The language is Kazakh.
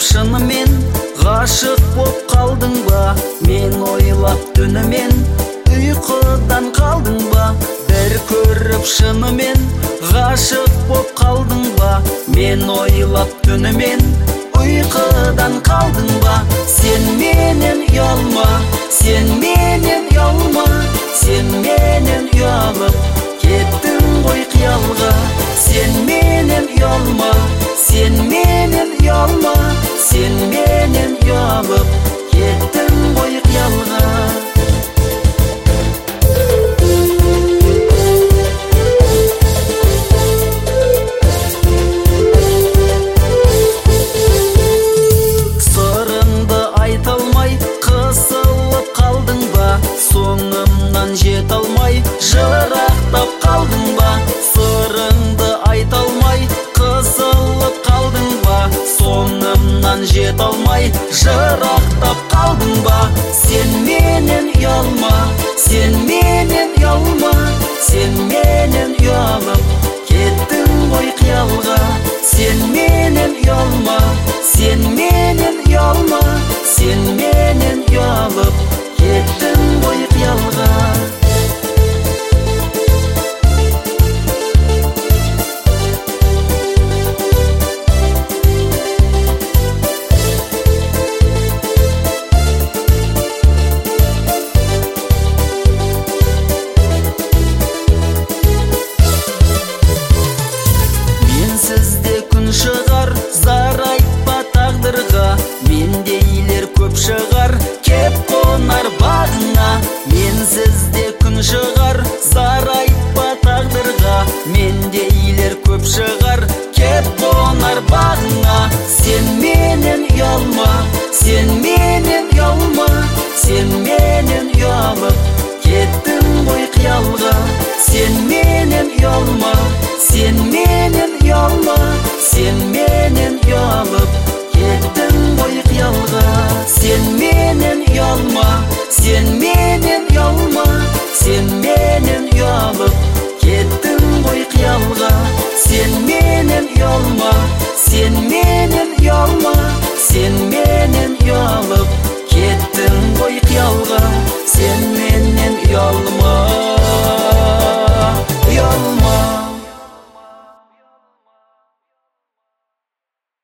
шынымен ғашық боп қалдың ба? Мен ойлап түнімен ұйқыдан қалдың ба? Бір көріп шынымен ғашық боп қалдың ба? Мен ойлап түнімен ұйқыдан қалдың ба? Сен менен ұялма, сен менен ұялма, сен менен ұялып кеттің ғой қиялға. Сен менен ұялма, сен менен ұялма, сен менен ұялып кеттің ғой қиялға. Сырыңды айта алмай қысылып қалдың ба? Соңымнан жете алмай жырақтап қалдың ба? Сырыңды айта алмай қысылып қалдың ба? Соңымнан жете алмай жырақтап қалдың ба? Сен менен ұялма, сен менен ұялма, сен менен ұялып кеттің ғой қиялға. Сен менен ұялма, сен менен ұялма, сен менен ұялып кеттің ғой қиялға. Менсізде күн шығар, зар айтпа тағдырға. Мендейлер көп шығар, кеп қонар бағыңа. Менсізде күн шығар,